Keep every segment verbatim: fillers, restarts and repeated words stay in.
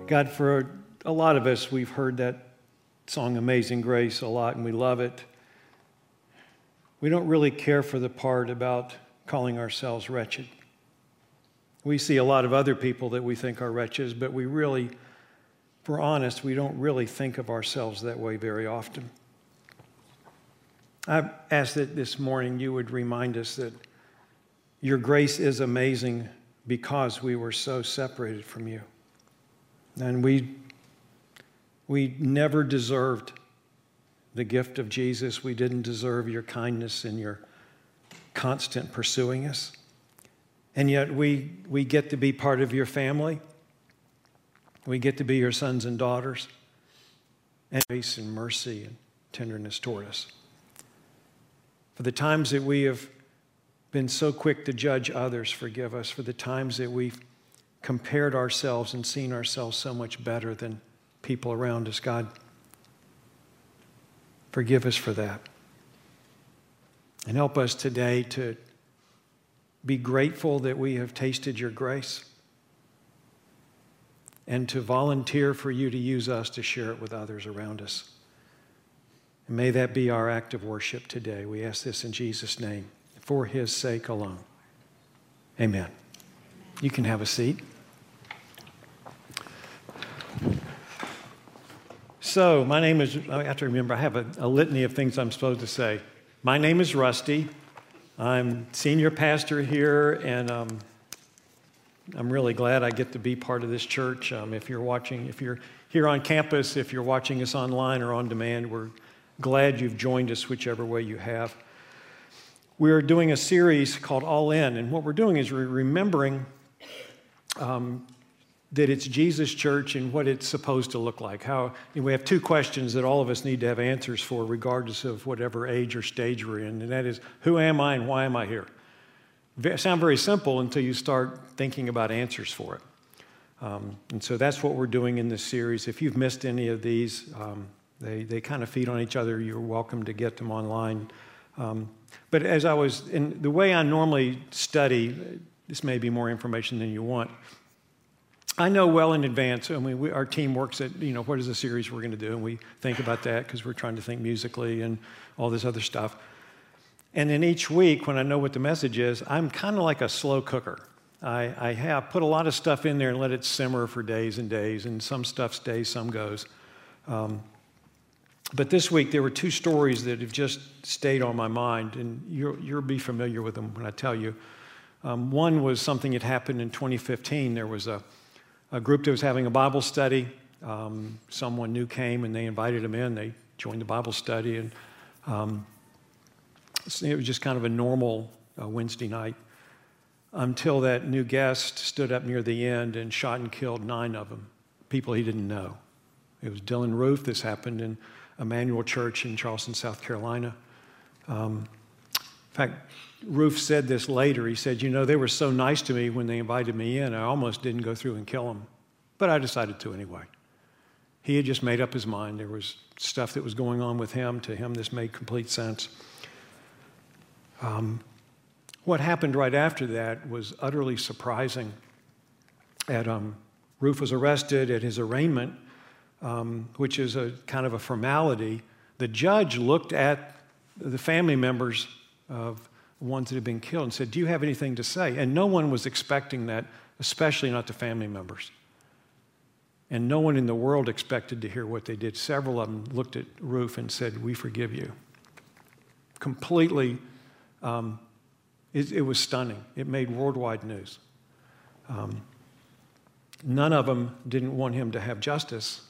God, for a lot of us, we've heard that song Amazing Grace a lot, and we love it. We don't really care for the part about calling ourselves wretched. We see a lot of other people that we think are wretches, but we really, if we're honest, we don't really think of ourselves that way very often. I ask that this morning you would remind us that your grace is amazing because we were so separated from you. And we, we never deserved the gift of Jesus. We didn't deserve your kindness and your constant pursuing us. And yet we, we get to be part of your family. We get to be your sons and daughters. And grace and mercy and tenderness toward us. For the times that we have been so quick to judge others, forgive us. For the times that we've compared ourselves and seen ourselves so much better than people around us, God, forgive us for that. And help us today to be grateful that we have tasted your grace and to volunteer for you to use us to share it with others around us. And may that be our act of worship today. We ask this in Jesus' name, for his sake alone. Amen. You can have a seat. So, my name is, I have to remember, I have a, a litany of things I'm supposed to say. My name is Rusty. I'm senior pastor here, and um, I'm really glad I get to be part of this church. Um, if you're watching, if you're here on campus, if you're watching us online or on demand, we're glad you've joined us whichever way you have. We're doing a series called All In, and what we're doing is we're remembering um, that it's Jesus' church and what it's supposed to look like. How and we have two questions that all of us need to have answers for, regardless of whatever age or stage we're in, and that is, who am I and why am I here? It sounds very simple until you start thinking about answers for it. Um, and so that's what we're doing in this series. If you've missed any of these, um, they, they kind of feed on each other. You're welcome to get them online. Um, but as I was, in the way I normally study, this may be more information than you want. I know well in advance, I mean, we, our team works at, you know, what is the series we're going to do? And we think about that because we're trying to think musically and all this other stuff. And then each week, when I know what the message is, I'm kind of like a slow cooker. I, I have put a lot of stuff in there and let it simmer for days and days, and some stuff stays, some goes. Um, but this week, there were two stories that have just stayed on my mind, and you'll, you'll be familiar with them when I tell you. Um, one was something that happened in twenty fifteen. There was a, a group that was having a Bible study. Um, someone new came, and they invited them in. They joined the Bible study, and um, it was just kind of a normal uh, Wednesday night until that new guest stood up near the end and shot and killed nine of them, people he didn't know. It was Dylan Roof. This happened in Emmanuel Church in Charleston, South Carolina. Um, in fact, Roof said this later. He said, you know, they were so nice to me when they invited me in, I almost didn't go through and kill them, but I decided to anyway. He had just made up his mind. There was stuff that was going on with him. To him, this made complete sense. Um, what happened right after that was utterly surprising. At um, Roof was arrested at his arraignment, um, which is a kind of a formality. The judge looked at the family members of the ones that had been killed and said, do you have anything to say? And no one was expecting that, especially not the family members. And no one in the world expected to hear what they did. Several of them looked at Roof and said, we forgive you. Completely. Um, it, it was stunning. It made worldwide news. Um, none of them didn't want him to have justice,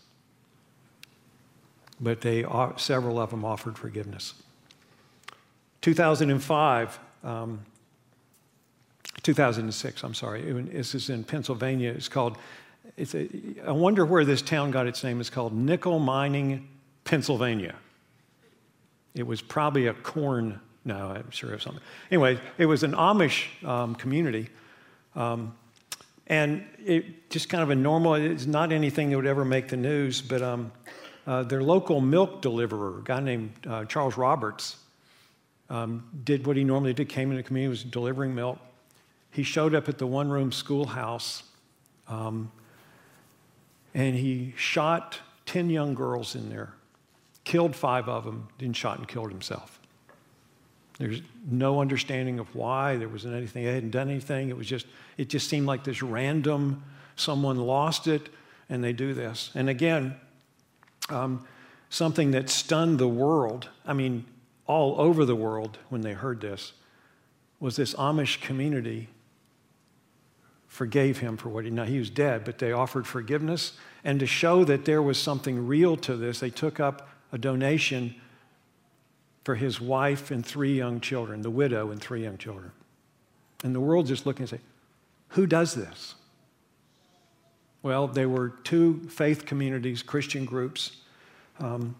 but they several of them offered forgiveness. two thousand five, um, two thousand six, I'm sorry. It, this is in Pennsylvania. It's called. It's a, I wonder where this town got its name. It's called Nickel Mining, Pennsylvania. It was probably a corn. No, I'm sure of something. Anyway, it was an Amish um, community. Um, and it just kind of a normal, it's not anything that would ever make the news, but um, uh, their local milk deliverer, a guy named uh, Charles Roberts, um, did what he normally did, came in the community, was delivering milk. He showed up at the one-room schoolhouse, um, and he shot ten young girls in there, killed five of them, then shot and killed himself. There's no understanding of why. There wasn't anything. They hadn't done anything. It was just, it just seemed like this random, someone lost it, and they do this. And again, um, something that stunned the world, I mean, all over the world when they heard this, was this Amish community forgave him for what he, now he was dead, but they offered forgiveness. And to show that there was something real to this, they took up a donation for his wife and three young children, the widow and three young children. And the world just looking and say, who does this? Well, they were two faith communities, Christian groups. Um,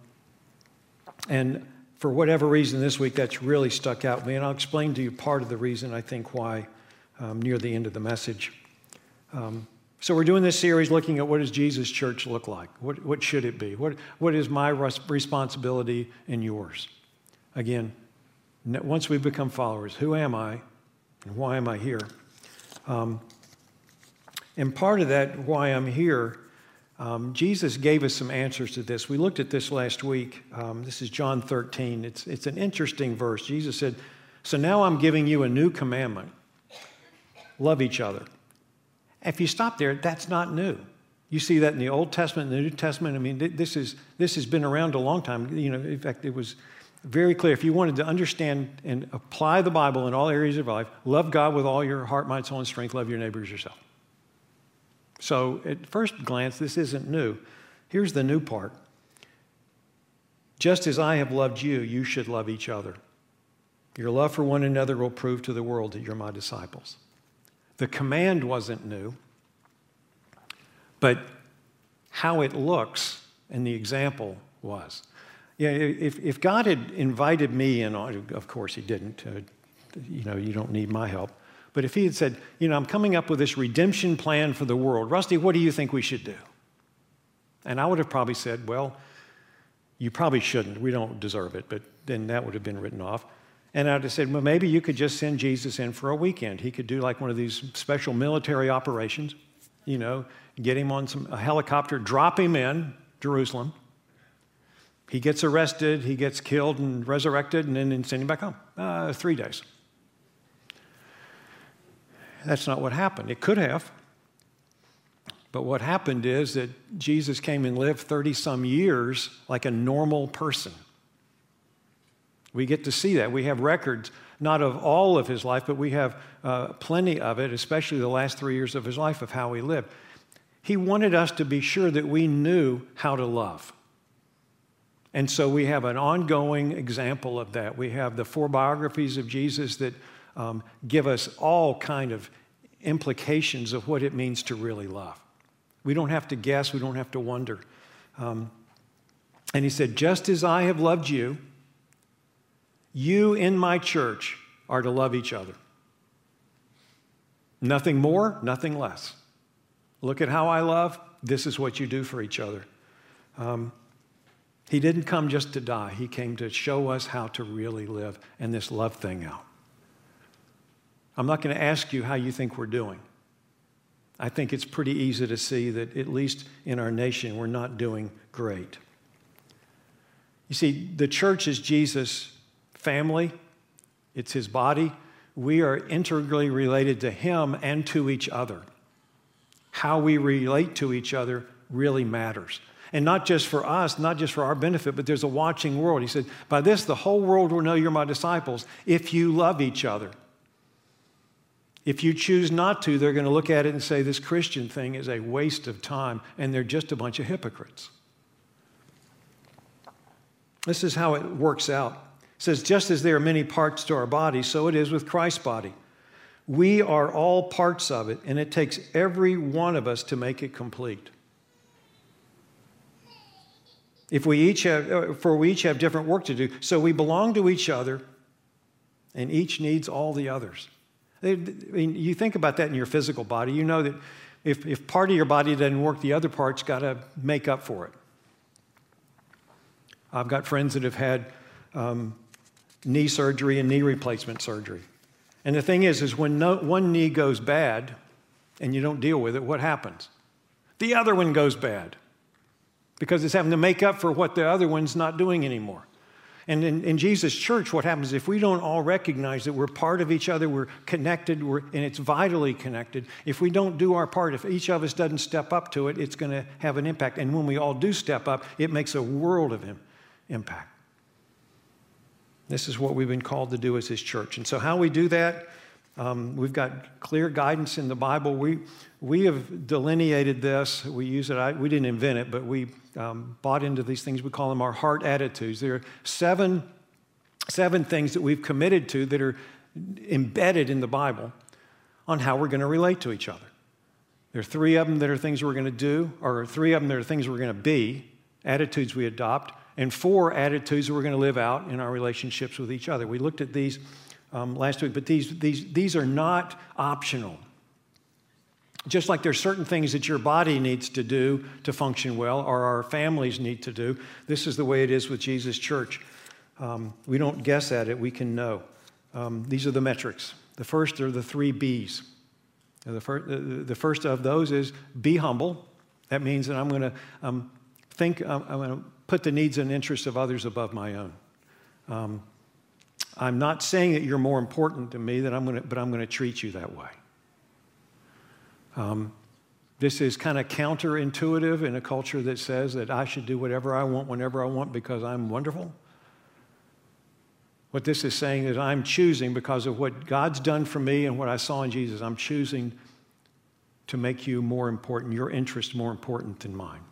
and for whatever reason this week, that's really stuck out with me. And I'll explain to you part of the reason, I think, why um, near the end of the message. Um, so we're doing this series looking at what does Jesus' church look like? What, what should it be? What, what is my res- responsibility and yours? Again, once we become followers, who am I and why am I here? Um, and part of that, why I'm here, um, Jesus gave us some answers to this. We looked at this last week. Um, this is John thirteen. It's, it's an interesting verse. Jesus said, so now I'm giving you a new commandment. Love each other. If you stop there, that's not new. You see that in the Old Testament and the New Testament. I mean, this is this has been around a long time. You know, in fact, it was very clear. If you wanted to understand and apply the Bible in all areas of life, love God with all your heart, mind, soul, and strength. Love your neighbor as yourself. So at first glance, this isn't new. Here's the new part. Just as I have loved you, you should love each other. Your love for one another will prove to the world that you're my disciples. The command wasn't new, but how it looks and the example was. Yeah, if, if God had invited me in, of course he didn't, uh, you know, you don't need my help. But if he had said, you know, I'm coming up with this redemption plan for the world. Rusty, what do you think we should do? And I would have probably said, well, you probably shouldn't. We don't deserve it. But then that would have been written off. And I'd have said, well, maybe you could just send Jesus in for a weekend. He could do like one of these special military operations, you know, get him on some a helicopter, drop him in Jerusalem. He gets arrested, he gets killed and resurrected, and then send him back home. Uh, three days. That's not what happened. It could have. But what happened is that Jesus came and lived thirty-some years like a normal person. We get to see that. We have records, not of all of his life, but we have uh, plenty of it, especially the last three years of his life, of how he lived. He wanted us to be sure that we knew how to love. And so we have an ongoing example of that. We have the four biographies of Jesus that um, give us all kind of implications of what it means to really love. We don't have to guess. We don't have to wonder. Um, and he said, just as I have loved you, you in my church are to love each other. Nothing more, nothing less. Look at how I love. This is what you do for each other. Um, He didn't come just to die. He came to show us how to really live and this love thing out. I'm not going to ask you how you think we're doing. I think it's pretty easy to see that at least in our nation, we're not doing great. You see, the church is Jesus' family. It's his body. We are integrally related to him and to each other. How we relate to each other really matters. And not just for us, not just for our benefit, but there's a watching world. He said, by this, the whole world will know you're my disciples if you love each other. If you choose not to, they're going to look at it and say, this Christian thing is a waste of time, and they're just a bunch of hypocrites. This is how it works out. It says, just as there are many parts to our body, so it is with Christ's body. We are all parts of it, and it takes every one of us to make it complete. If we each have, for we each have different work to do. So we belong to each other, and each needs all the others. I mean, you think about that in your physical body. You know that if, if part of your body doesn't work, the other part's got to make up for it. I've got friends that have had um, knee surgery and knee replacement surgery. And the thing is, is when no, one knee goes bad and you don't deal with it, what happens? the other one goes bad because it's having to make up for what the other one's not doing anymore. And in, in Jesus' church, what happens if we don't all recognize that we're part of each other, we're connected, we're, and it's vitally connected. If we don't do our part, if each of us doesn't step up to it, it's going to have an impact. And when we all do step up, it makes a world of impact. This is what we've been called to do as His church. And so how we do that, um, we've got clear guidance in the Bible. We, we have delineated this. We use it. I, we didn't invent it, but we um, bought into these things. We call them our heart attitudes. There are seven, seven things that we've committed to that are embedded in the Bible on how we're going to relate to each other. There are three of them that are things we're going to do, or three of them that are things we're going to be, attitudes we adopt, and four attitudes that we're going to live out in our relationships with each other. We looked at these um, last week, but these, these, these are not optional. Just like there's certain things that your body needs to do to function well, or our families need to do, this is the way it is with Jesus' church. Um, we don't guess at it, we can know. Um, these are the metrics. The first are the three B's. The first, the first of those is be humble. That means that I'm going to um, think, I'm going to put the needs and interests of others above my own. Um, I'm not saying that you're more important to me, that I'm going to, but I'm going to treat you that way. Um, this is kind of counterintuitive in a culture that says that I should do whatever I want, whenever I want, because I'm wonderful. What this is saying is I'm choosing, because of what God's done for me and what I saw in Jesus, I'm choosing to make you more important, your interest more important than mine.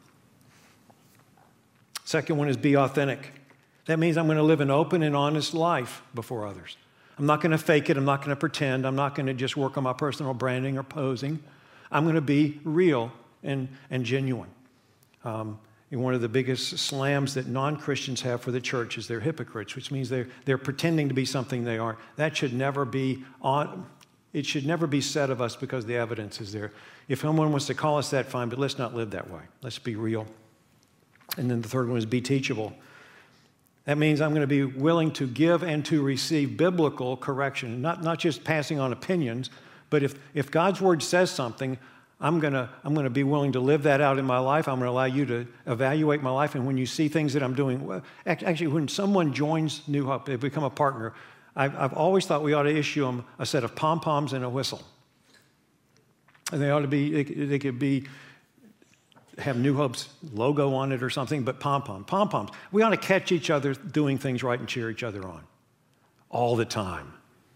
Second one is be authentic. That means I'm going to live an open and honest life before others. I'm not going to fake it. I'm not going to pretend. I'm not going to just work on my personal branding or posing. I'm going to be real and, and genuine. Um, and one of the biggest slams that non-Christians have for the church is they're hypocrites, which means they're, they're pretending to be something they aren't. That should never be on, it should never be said of us because the evidence is there. If someone wants to call us that, fine, but let's not live that way. Let's be real. And then the third one is be teachable. That means I'm going to be willing to give and to receive biblical correction, not, not just passing on opinions, but if, if God's word says something, I'm going to I'm going to be willing to live that out in my life. I'm going to allow you to evaluate my life. And when you see things that I'm doing, well, actually, when someone joins New Hope, they become a partner, I've, I've always thought we ought to issue them a set of pom-poms and a whistle. And they ought to be, they, they could be, have New Hope's logo on it or something, but pom-pom, pom-poms. We ought to catch each other doing things right and cheer each other on all the time.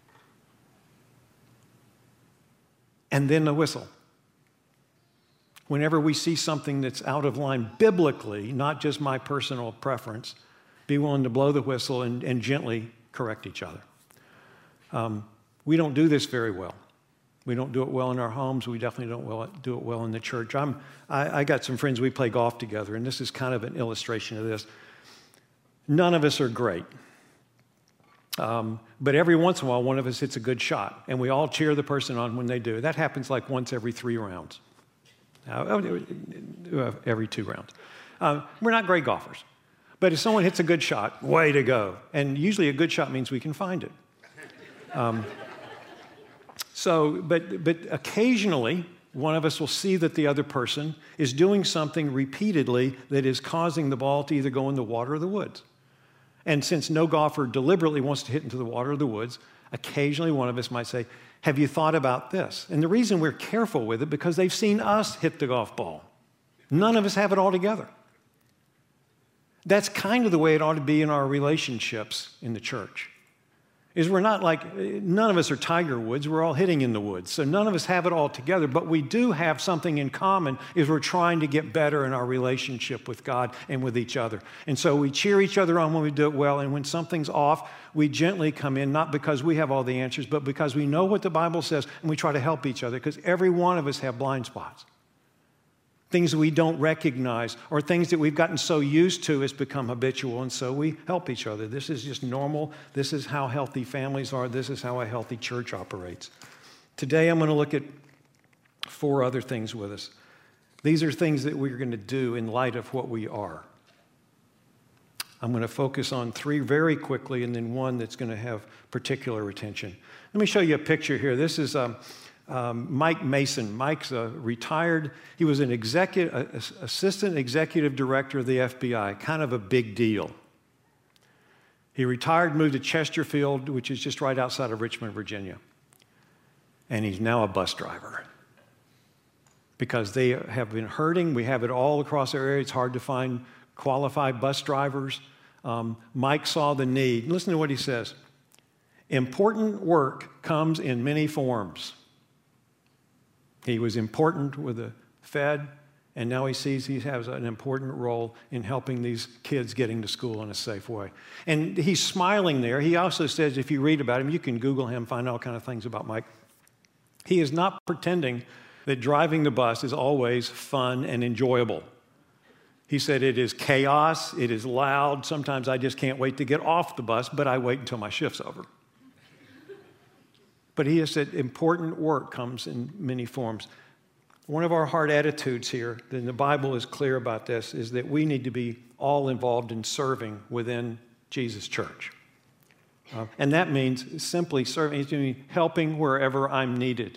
And then the whistle. Whenever we see something that's out of line biblically, not just my personal preference, be willing to blow the whistle and, and gently correct each other. Um, we don't do this very well. We don't do it well in our homes. We definitely don't well, do it well in the church. I'm, I, I got some friends, we play golf together, and this is kind of an illustration of this. None of us are great. Um, but every once in a while, one of us hits a good shot, and we all cheer the person on when they do. That happens like once every three rounds, uh, every two rounds. Uh, we're not great golfers, but if someone hits a good shot, way to go. And usually a good shot means we can find it. Um, so, but, but occasionally, one of us will see that the other person is doing something repeatedly that is causing the ball to either go in the water or the woods. And since no golfer deliberately wants to hit into the water or the woods, occasionally one of us might say, have you thought about this? And the reason we're careful with it, because they've seen us hit the golf ball. None of us have it all together. That's kind of the way it ought to be in our relationships in the church. Is we're not like, none of us are Tiger Woods, we're all hitting in the woods. So none of us have it all together, but we do have something in common, is we're trying to get better in our relationship with God and with each other. And so we cheer each other on when we do it well, and when something's off, we gently come in, not because we have all the answers, but because we know what the Bible says, and we try to help each other, because every one of us have blind spots. Things we don't recognize, or things that we've gotten so used to, it's become habitual, and so we help each other. This is just normal. This is how healthy families are. This is how a healthy church operates. Today, I'm going to look at four other things with us. These are things that we're going to do in light of what we are. I'm going to focus on three very quickly, and then one that's going to have particular attention. Let me show you a picture here. This is um, um, Mike Mason. Mike's a retired, he was an executive, uh, assistant executive director of the F B I, kind of a big deal. He retired, moved to Chesterfield, which is just right outside of Richmond, Virginia. And he's now a bus driver because they have been hurting. We have it all across our area. It's hard to find qualified bus drivers. Um, Mike saw the need. Listen to what he says. Important work comes in many forms. He was important with the Fed, and now he sees he has an important role in helping these kids getting to school in a safe way. And he's smiling there. He also says, if you read about him, you can Google him, find all kinds of things about Mike. He is not pretending that driving the bus is always fun and enjoyable. He said it is chaos, it is loud. Sometimes I just can't wait to get off the bus, but I wait until my shift's over. But he has said important work comes in many forms. One of our hard attitudes here, and the Bible is clear about this, is that we need to be all involved in serving within Jesus' church. Uh, and that means simply serving, it means helping wherever I'm needed.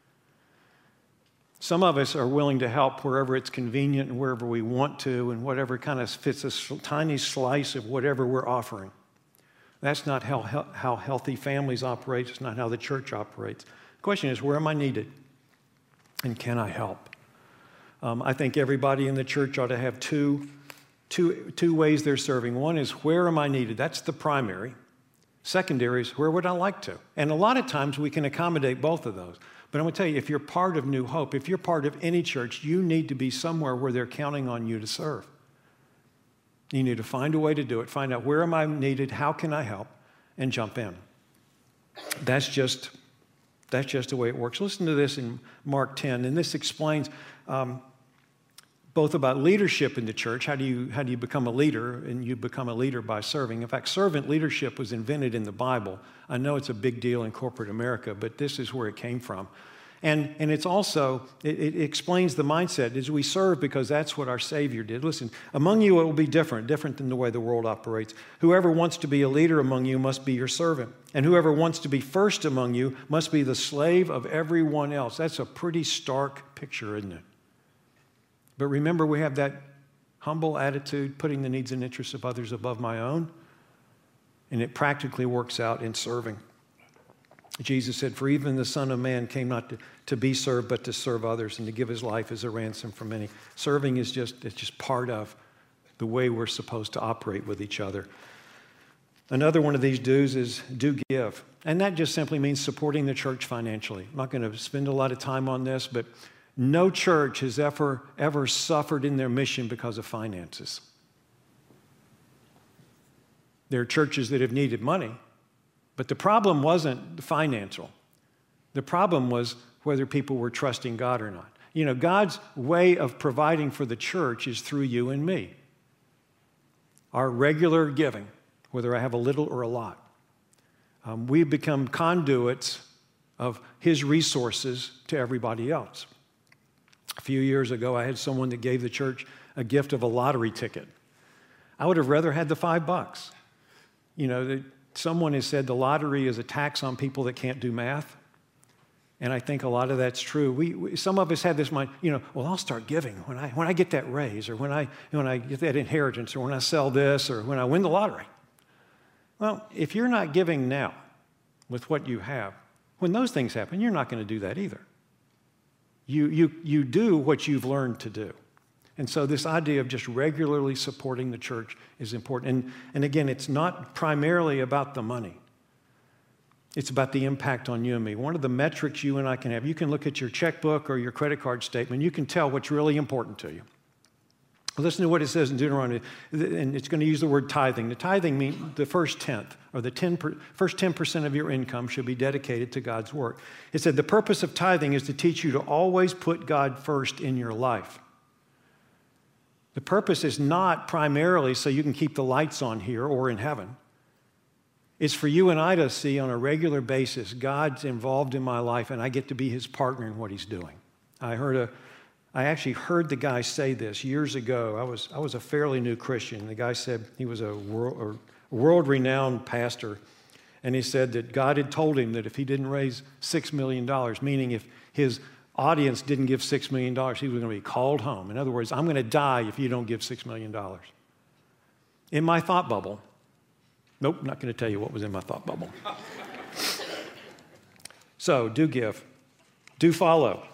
Some of us are willing to help wherever it's convenient and wherever we want to and whatever kind of fits a tiny slice of whatever we're offering. That's not how, how healthy families operate. It's not how the church operates. The question is, where am I needed? And can I help? Um, I think everybody in the church ought to have two, two, two ways they're serving. One is, where am I needed? That's the primary. Secondary is, where would I like to? And a lot of times we can accommodate both of those. But I'm going to tell you, if you're part of New Hope, if you're part of any church, you need to be somewhere where they're counting on you to serve. You need to find a way to do it, find out where am I needed, how can I help, and jump in. That's just, that's just the way it works. Listen to this in Mark ten, and this explains um, both about leadership in the church. How do you, how do you become a leader? And you become a leader by serving. In fact, servant leadership was invented in the Bible. I know it's a big deal in corporate America, but this is where it came from. And, and it's also, it, it explains the mindset is we serve because that's what our Savior did. Listen, among you it will be different, different than the way the world operates. Whoever wants to be a leader among you must be your servant. And whoever wants to be first among you must be the slave of everyone else. That's a pretty stark picture, isn't it? But remember, we have that humble attitude, putting the needs and interests of others above my own. And it practically works out in serving. Jesus said, for even the Son of Man came not to, to be served, but to serve others and to give his life as a ransom for many. Serving is just, it's just part of the way we're supposed to operate with each other. Another one of these do's is do give. And that just simply means supporting the church financially. I'm not going to spend a lot of time on this, but no church has ever, ever suffered in their mission because of finances. There are churches that have needed money. But the problem wasn't financial. The problem was whether people were trusting God or not. You know, God's way of providing for the church is through you and me. Our regular giving, whether I have a little or a lot. Um, we've become conduits of his resources to everybody else. A few years ago, I had someone that gave the church a gift of a lottery ticket. I would have rather had the five bucks. You know, the, Someone has said the lottery is a tax on people that can't do math. And I think a lot of that's true. We, we some of us have this mind, you know, well, I'll start giving when I when I get that raise or when I when I get that inheritance or when I sell this or when I win the lottery. Well, if you're not giving now with what you have, when those things happen, you're not going to do that either. You you you do what you've learned to do. And so this idea of just regularly supporting the church is important. And, and again, it's not primarily about the money. It's about the impact on you and me. One of the metrics you and I can have, you can look at your checkbook or your credit card statement. You can tell what's really important to you. Listen to what it says in Deuteronomy, and it's going to use the word tithing. The tithing means the first tenth, or the ten per, first ten percent of your income should be dedicated to God's work. It said the purpose of tithing is to teach you to always put God first in your life. The purpose is not primarily so you can keep the lights on here or in heaven. It's for you and I to see on a regular basis, God's involved in my life and I get to be his partner in what he's doing. I heard a, I actually heard the guy say this years ago. I was, I was a fairly new Christian. The guy said he was a world, or world-renowned pastor. And he said that God had told him that if he didn't raise six million dollars, meaning if his audience didn't give six million dollars, he was going to be called home. In other words, I'm going to die if you don't give six million dollars. In my thought bubble, nope, not going to tell you what was in my thought bubble. So, do give. Do follow.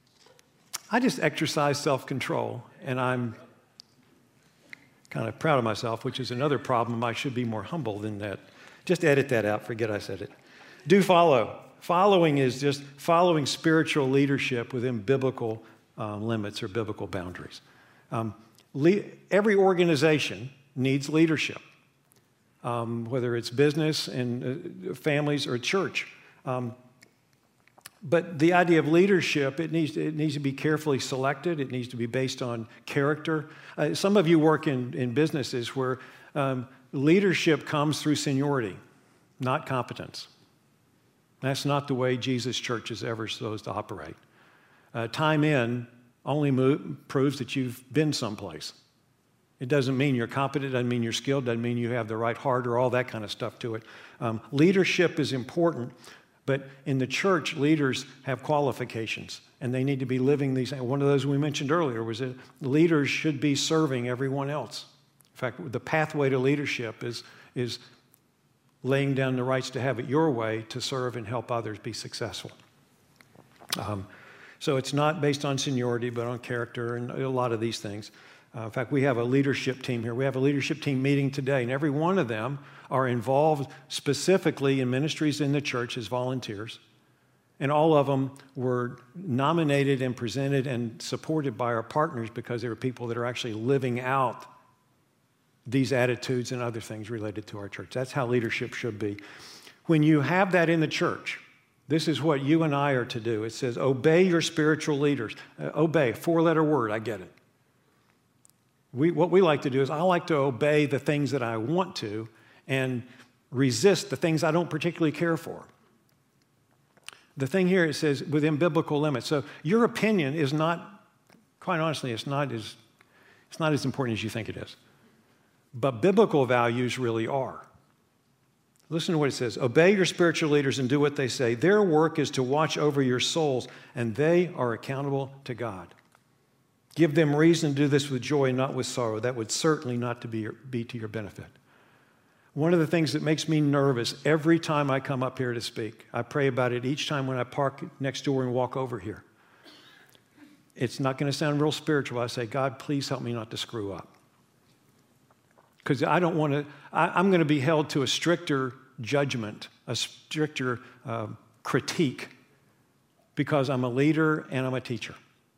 I just exercise self-control, and I'm kind of proud of myself, which is another problem. I should be more humble than that. Just edit that out. Forget I said it. Do follow. Following is just following spiritual leadership within biblical uh, limits or biblical boundaries. Um, le- every organization needs leadership, um, whether it's business and uh, families or church. Um, But the idea of leadership, it needs, it needs to be carefully selected. It needs to be based on character. Uh, some of you work in, in businesses where um, leadership comes through seniority, not competence. That's not the way Jesus' church is ever supposed to operate. Uh, time in only move, proves that you've been someplace. It doesn't mean you're competent, doesn't mean you're skilled, doesn't mean you have the right heart or all that kind of stuff to it. Um, leadership is important. But in the church, leaders have qualifications, and they need to be living these. One of those we mentioned earlier was that leaders should be serving everyone else. In fact, the pathway to leadership is, is laying down the rights to have it your way to serve and help others be successful. Um, so it's not based on seniority, but on character and a lot of these things. Uh, in fact, we have a leadership team here. We have a leadership team meeting today, and every one of them are involved specifically in ministries in the church as volunteers. And all of them were nominated and presented and supported by our partners because they were people that are actually living out these attitudes and other things related to our church. That's how leadership should be. When you have that in the church, this is what you and I are to do. It says, obey your spiritual leaders. Uh, obey, four-letter word, I get it. We, what we like to do is I like to obey the things that I want to and resist the things I don't particularly care for. The thing here, it says within biblical limits. So your opinion is not, quite honestly, it's not as, it's not as important as you think it is. But biblical values really are. Listen to what it says. Obey your spiritual leaders and do what they say. Their work is to watch over your souls, and they are accountable to God. Give them reason to do this with joy, not with sorrow. That would certainly not to be, your, be to your benefit. One of the things that makes me nervous every time I come up here to speak, I pray about it each time when I park next door and walk over here. It's not going to sound real spiritual. I say, God, please help me not to screw up. Because I don't want to, I'm going to be held to a stricter judgment, a stricter uh, critique, because I'm a leader and I'm a teacher.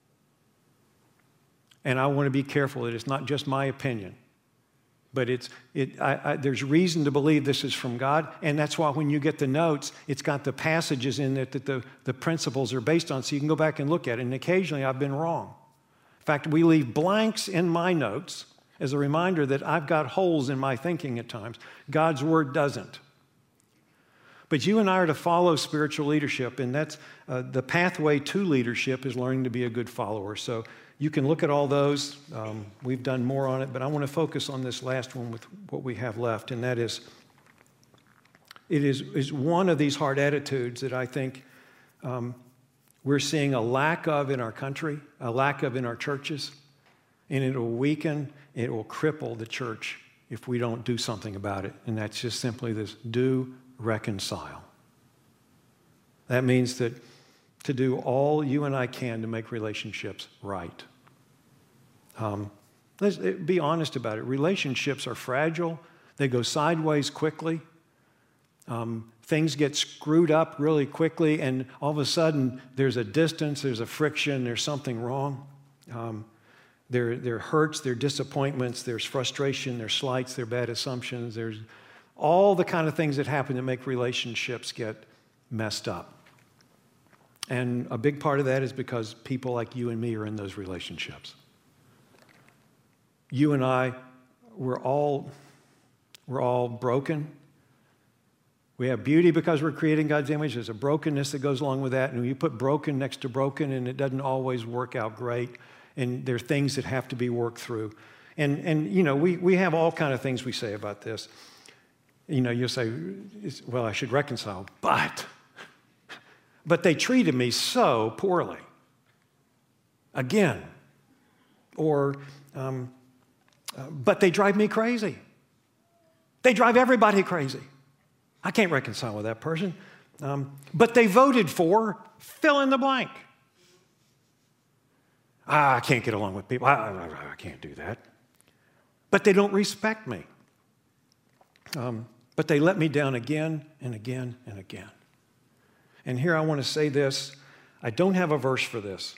And I want to be careful that it's not just my opinion, but it's it. I, I, there's reason to believe this is from God, and that's why when you get the notes, it's got the passages in it that the, the principles are based on, so you can go back and look at it. And occasionally I've been wrong. In fact, we leave blanks in my notes as a reminder that I've got holes in my thinking at times. God's word doesn't. But you and I are to follow spiritual leadership, and that's uh, the pathway to leadership is learning to be a good follower. So you can look at all those. Um, we've done more on it, but I want to focus on this last one with what we have left, and that is, it is, is one of these hard attitudes that I think um, we're seeing a lack of in our country, a lack of in our churches, and it will weaken, it will cripple the church if we don't do something about it, and that's just simply this: do reconcile. That means that to do all you and I can to make relationships right. Um, let's be honest about it. Relationships are fragile. They go sideways quickly. Um, things get screwed up really quickly, and all of a sudden there's a distance, there's a friction, there's something wrong. Um, there, there are hurts, there are disappointments, there's frustration, there's slights, there are bad assumptions, there's all the kind of things that happen to make relationships get messed up. And a big part of that is because people like you and me are in those relationships. You and I, we're all, we're all broken. We have beauty because we're creating God's image. There's a brokenness that goes along with that. And when you put broken next to broken, and it doesn't always work out great. And there are things that have to be worked through. And, and you know, we, we have all kind of things we say about this. You know, you'll say, well, I should reconcile, but but they treated me so poorly. Again. Or, um, uh, but they drive me crazy. They drive everybody crazy. I can't reconcile with that person. Um, but they voted for fill in the blank. Ah, I can't get along with people. I, I, I can't do that. But they don't respect me. Um, but they let me down again and again and again. And here I want to say this. I don't have a verse for this.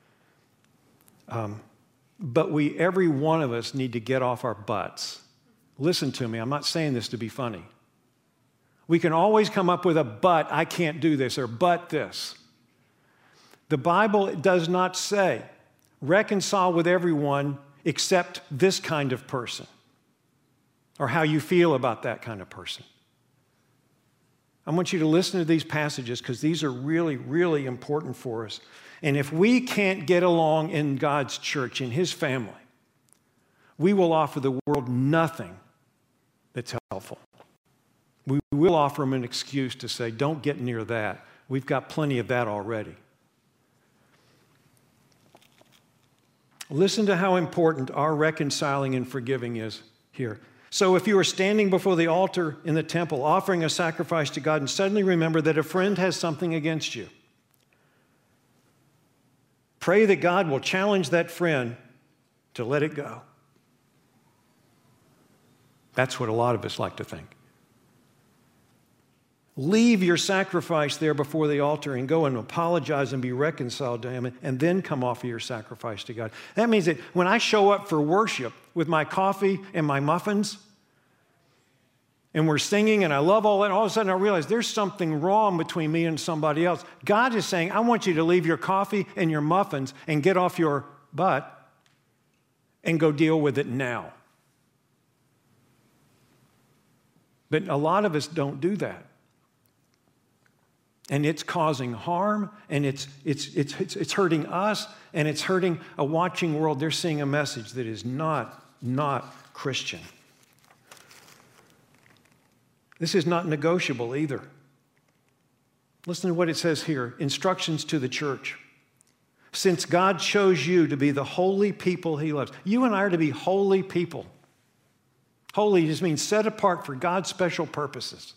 Um, but we, every one of us, need to get off our butts. Listen to me. I'm not saying this to be funny. We can always come up with a but, I can't do this, or but this. The Bible does not say reconcile with everyone except this kind of person, or how you feel about that kind of person. I want you to listen to these passages because these are really, really important for us. And if we can't get along in God's church, in His family, we will offer the world nothing that's helpful. We will offer them an excuse to say, don't get near that. We've got plenty of that already. Listen to how important our reconciling and forgiving is here. So if you are standing before the altar in the temple, offering a sacrifice to God, and suddenly remember that a friend has something against you, pray that God will challenge that friend to let it go. That's what a lot of us like to think. Leave your sacrifice there before the altar and go and apologize and be reconciled to Him, and then come offer your sacrifice to God. That means that when I show up for worship with my coffee and my muffins, and we're singing and I love all that, all of a sudden I realize there's something wrong between me and somebody else. God is saying, I want you to leave your coffee and your muffins and get off your butt and go deal with it now. But a lot of us don't do that. And it's causing harm, and it's, it's, it's, it's, it's hurting us, and it's hurting a watching world. They're seeing a message that is not, not Christian. This is not negotiable either. Listen to what it says here, instructions to the church. Since God chose you to be the holy people He loves. You and I are to be holy people. Holy just means set apart for God's special purposes.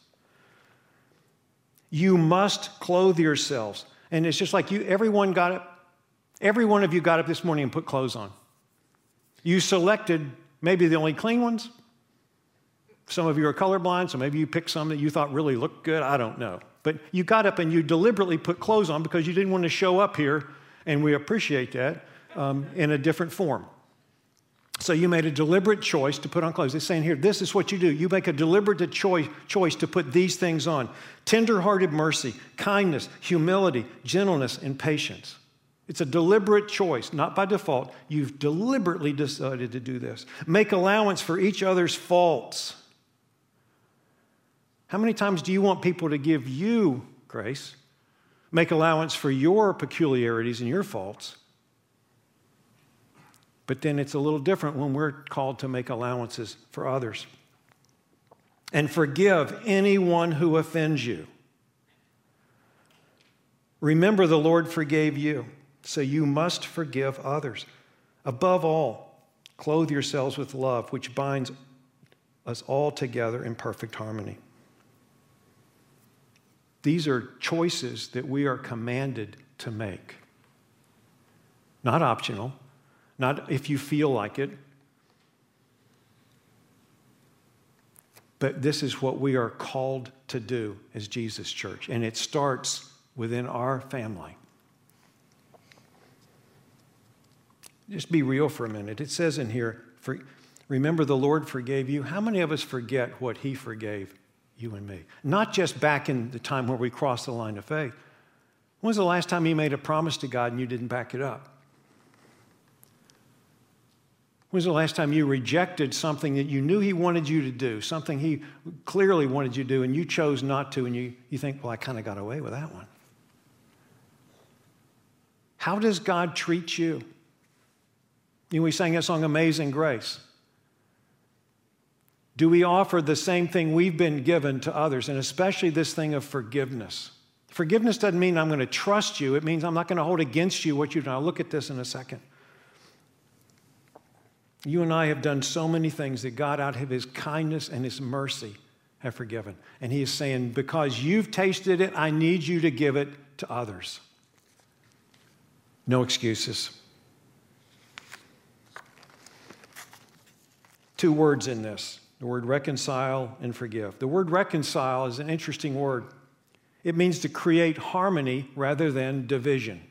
You must clothe yourselves. And it's just like you, everyone got up, every one of you got up this morning and put clothes on. You selected maybe the only clean ones. Some of you are colorblind, so maybe you picked some that you thought really looked good. I don't know. But you got up and you deliberately put clothes on because you didn't want to show up here, and we appreciate that, um, in a different form. So you made a deliberate choice to put on clothes. It's saying here, this is what you do. You make a deliberate choice, choice to put these things on. Tender-hearted mercy, kindness, humility, gentleness, and patience. It's a deliberate choice, not by default. You've deliberately decided to do this. Make allowance for each other's faults. How many times do you want people to give you grace? Make allowance for your peculiarities and your faults. But then it's a little different when we're called to make allowances for others. And forgive anyone who offends you. Remember, the Lord forgave you, so you must forgive others. Above all, clothe yourselves with love, which binds us all together in perfect harmony. These are choices that we are commanded to make. Not optional. Not if you feel like it. But this is what we are called to do as Jesus Church. And it starts within our family. Just be real for a minute. It says in here, for, remember the Lord forgave you. How many of us forget what He forgave you and me? Not just back in the time where we crossed the line of faith. When was the last time you made a promise to God and you didn't back it up? When was the last time you rejected something that you knew He wanted you to do, something He clearly wanted you to do, and you chose not to, and you, you think, well, I kind of got away with that one. How does God treat you? You know, we sang that song, Amazing Grace. Do we offer the same thing we've been given to others, and especially this thing of forgiveness? Forgiveness doesn't mean I'm going to trust you. It means I'm not going to hold against you what you've done. I'll look at this in a second. You and I have done so many things that God, out of his kindness and his mercy, have forgiven. And he is saying, because you've tasted it, I need you to give it to others. No excuses. Two words in this, the word reconcile and forgive. The word reconcile is an interesting word. It means to create harmony rather than division.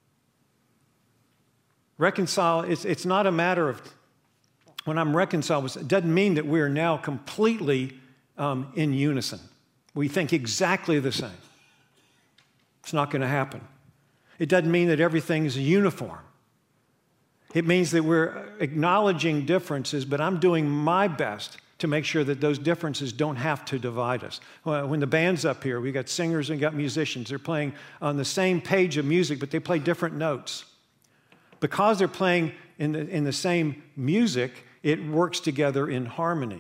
Reconcile, it's, it's not a matter of, when I'm reconciled, it doesn't mean that we're now completely um, in unison. We think exactly the same. It's not going to happen. It doesn't mean that everything's uniform. It means that we're acknowledging differences, but I'm doing my best to make sure that those differences don't have to divide us. When the band's up here, we got singers and got musicians. They're playing on the same page of music, but they play different notes. Because they're playing in the, in the same music, it works together in harmony.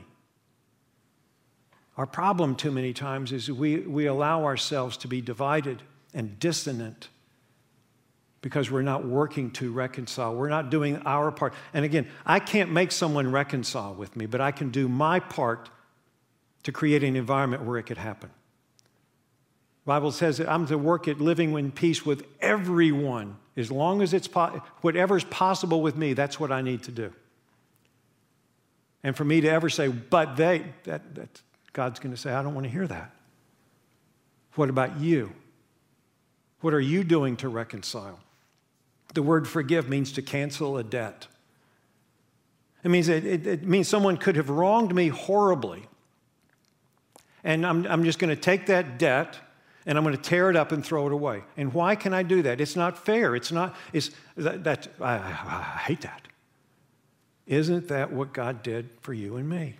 Our problem too many times is we, we allow ourselves to be divided and dissonant because we're not working to reconcile. We're not doing our part. And again, I can't make someone reconcile with me, but I can do my part to create an environment where it could happen. The Bible says that I'm to work at living in peace with everyone. As long as it's po- whatever's possible with me, that's what I need to do. And for me to ever say, but they, that, that God's going to say, I don't want to hear that. What about you? What are you doing to reconcile? The word forgive means to cancel a debt. It means, it, it, it means someone could have wronged me horribly. And I'm, I'm just going to take that debt and I'm going to tear it up and throw it away. And why can I do that? It's not fair. It's not, it's, that, that I, I hate that. Isn't that what God did for you and me?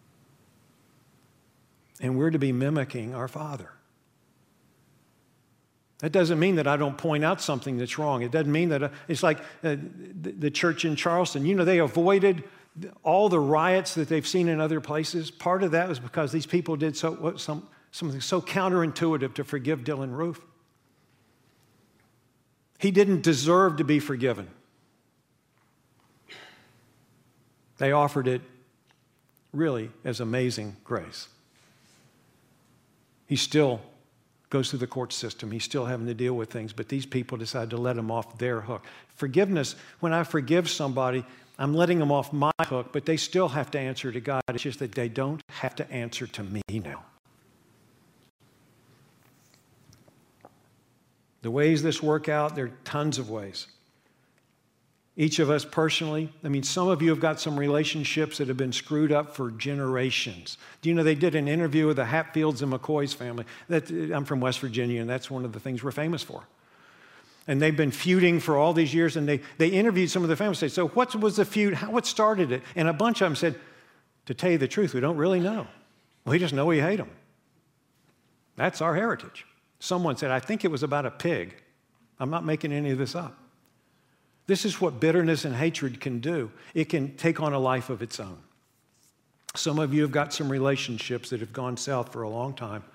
And we're to be mimicking our Father. That doesn't mean that I don't point out something that's wrong. It doesn't mean that I, it's like uh, the, the church in Charleston. You know, they avoided all the riots that they've seen in other places. Part of that was because these people did so, what, some, something so counterintuitive to forgive Dylan Roof. He didn't deserve to be forgiven. They offered it really as amazing grace. He still goes through the court system. He's still having to deal with things, but these people decide to let him off their hook. Forgiveness, when I forgive somebody, I'm letting them off my hook, but they still have to answer to God. It's just that they don't have to answer to me now. The ways this work out, there are tons of ways. Each of us personally, I mean, some of you have got some relationships that have been screwed up for generations. Do you know they did an interview with the Hatfields and McCoy's family? That, I'm from West Virginia, and that's one of the things we're famous for. And they've been feuding for all these years, and they, they interviewed some of the families. They said, so what was the feud? How, what started it? And a bunch of them said, to tell you the truth, we don't really know. We just know we hate them. That's our heritage. Someone said, I think it was about a pig. I'm not making any of this up. This is what bitterness and hatred can do. It can take on a life of its own. Some of you have got some relationships that have gone south for a long time.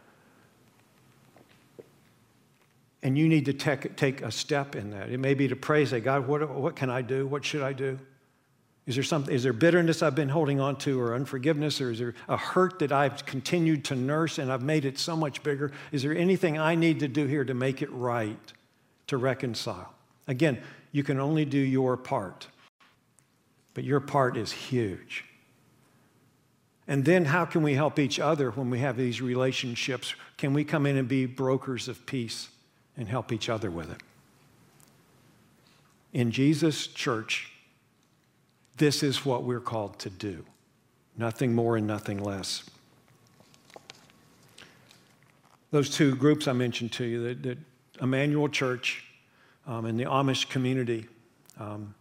And you need to take, take a step in that. It may be to pray, say, God, what, what can I do? What should I do? Is there something, is there bitterness I've been holding on to, or unforgiveness, or is there a hurt that I've continued to nurse and I've made it so much bigger? Is there anything I need to do here to make it right, to reconcile? Again, you can only do your part, but your part is huge. And then how can we help each other when we have these relationships? Can we come in and be brokers of peace and help each other with it? In Jesus' church, this is what we're called to do. Nothing more and nothing less. Those two groups I mentioned to you, the, the Emmanuel Church um, and the Amish community, um,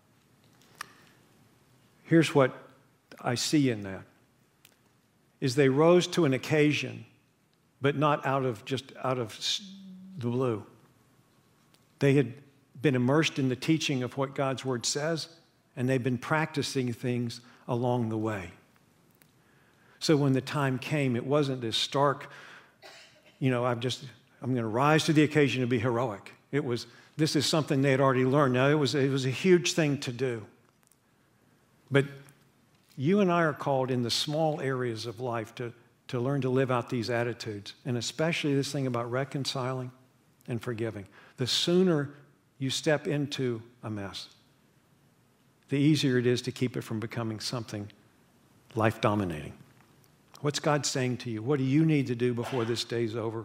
here's what I see in that, is they rose to an occasion, but not out of just out of the blue. They had been immersed in the teaching of what God's Word says, and they've been practicing things along the way. So when the time came, it wasn't this stark, you know, I've just I'm going to rise to the occasion to be heroic. It was, this is something they had already learned. Now, it was, it was a huge thing to do. But you and I are called in the small areas of life to, to learn to live out these attitudes, and especially this thing about reconciling and forgiving. The sooner you step into a mess, the easier it is to keep it from becoming something life-dominating. What's God saying to you? What do you need to do before this day's over?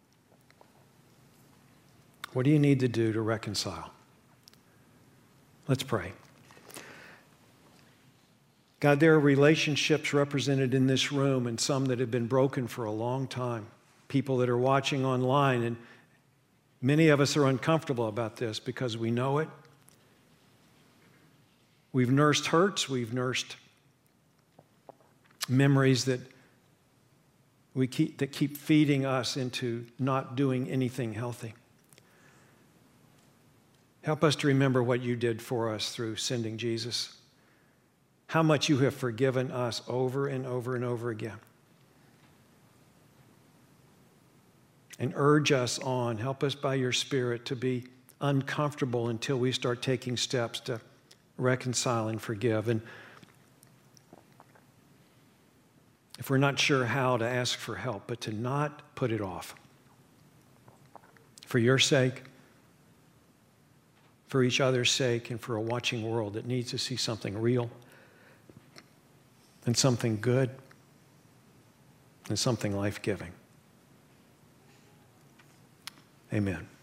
What do you need to do to reconcile? Let's pray. God, there are relationships represented in this room and some that have been broken for a long time. People that are watching online, and many of us are uncomfortable about this because we know it. We've nursed hurts, we've nursed memories that we keep that keep feeding us into not doing anything healthy. Help us to remember what you did for us through sending Jesus. How much you have forgiven us over and over and over again. And urge us on. Help us by your Spirit to be uncomfortable until we start taking steps to reconcile and forgive. And if we're not sure how, to ask for help, but to not put it off. For your sake, for each other's sake, and for a watching world that needs to see something real and something good and something life-giving. Amen.